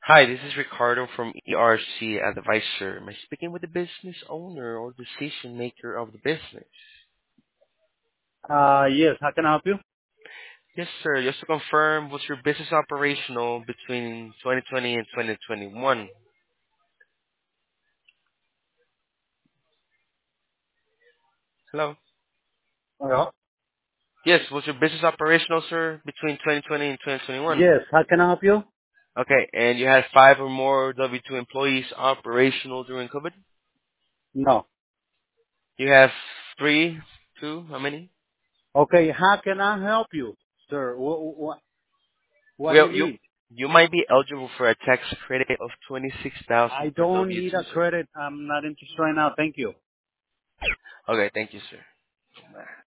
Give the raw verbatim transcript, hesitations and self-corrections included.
Hi, this is Ricardo from E R C Advisor. Am I speaking with the business owner or decision maker of the business? Uh, yes. How can I help you? Yes, sir. Just to confirm, was your business operational between twenty twenty and twenty twenty-one? Hello? Hello? Yes, was your business operational, sir, between twenty twenty and twenty twenty-one? Yes. How can I help you? Okay, and you had five or more W two employees operational during COVID? No. You have three, two, how many? Okay. How can I help you, sir? What what what do Well, you you need? you might be eligible for a tax credit of twenty-six thousand I per don't need W two, a sir. credit. I'm not interested right now. Thank you. Okay, thank you, sir.